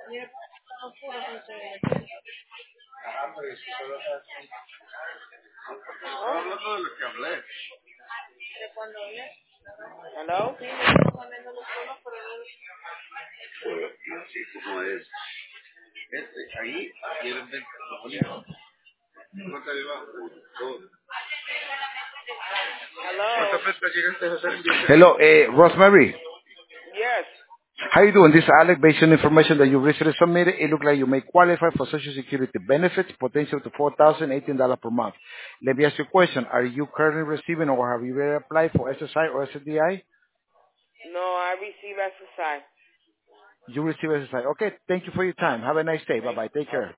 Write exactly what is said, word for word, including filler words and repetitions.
¿No? Hablando de lo que hablé. ¿Hello? Y así como es. Este, ahí quieren ver lo bonito. ¿Cuánto lleva? Dos. Hello? ¿Cuántas veces llegaste a hacer en Villa? Hello, eh, Rosemary. Yes. How you doing? This is Alex. Based on information that you recently submitted, it looks like you may qualify for Social Security benefits, potential to four thousand eighteen dollars per month. Let me ask you a question. Are you currently receiving or have you ever applied for S S I or S S D I? No, I receive S S I. You receive S S I. Okay, thank you for your time. Have a nice day. Thank Bye-bye. Take you. care.